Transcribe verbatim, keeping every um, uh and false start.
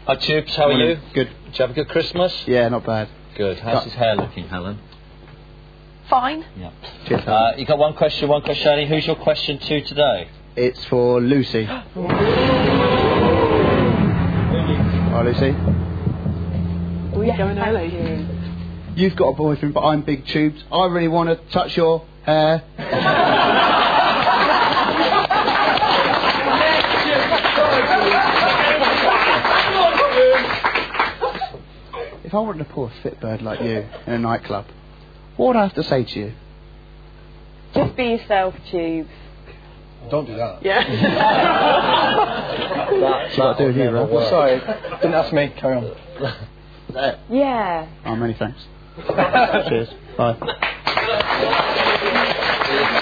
Hi Tubes, how are you? Good. Did you have a good Christmas? Yeah, not bad. Good. How's his hair looking, Helen? Fine. Yeah. Cheers, uh, you got one question, one question, Annie. Who's your question to today? It's for Lucy. Hi, Lucy. Oh, yes, going early. You. You've got a boyfriend, but I'm Big Tubes. I really want to touch your hair. If I wanted to pull a fit bird like you in a nightclub, what would I have to say to you? Just be yourself, Tubes. Don't do that. Yeah. That's what I do with you, right? Well, sorry, didn't ask me. Carry on. Yeah. Oh, many thanks. Cheers. Bye.